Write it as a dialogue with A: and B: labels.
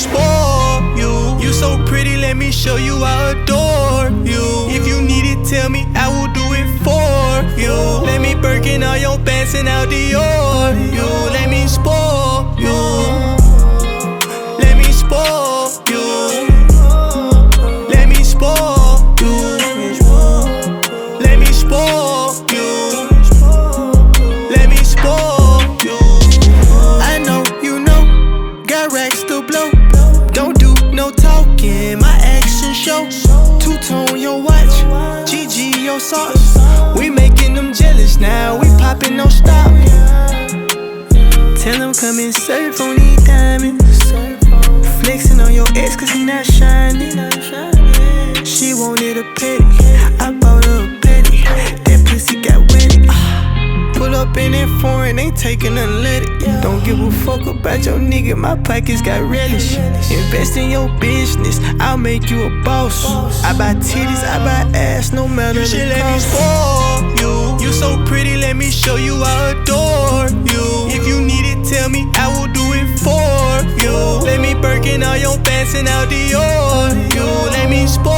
A: spoil you. You so pretty, let me show you I adore you. If you need it, tell me, I will do it for you. Let me Birkin all your pants and out Dior you. Let me spoil you. Let me spoil you. Let me spoil you. Let me spoil you. Let me spoil you. I know you know, got racks to blow. Don't do no talking, my actions show. Two-tone your watch, GG your sauce. We making them jealous now, we popping no stop. Tell them come and surf on these diamonds. Flexing on your ex cause he not shining. She wanted a petty, I bought her a petty. That pussy got wetty. Pull up in it foreign, ain't taking none, let it. Don't give a fuck about your nigga, my pockets got relish. Invest in your business, I'll make you a boss. I buy titties, I buy ass, no matter the cost. You should let me spoil you. You so pretty, let me show you I adore you. If you need it, tell me, I will do it for you. Let me Birkin all your pants and out Dior you. Let me spoil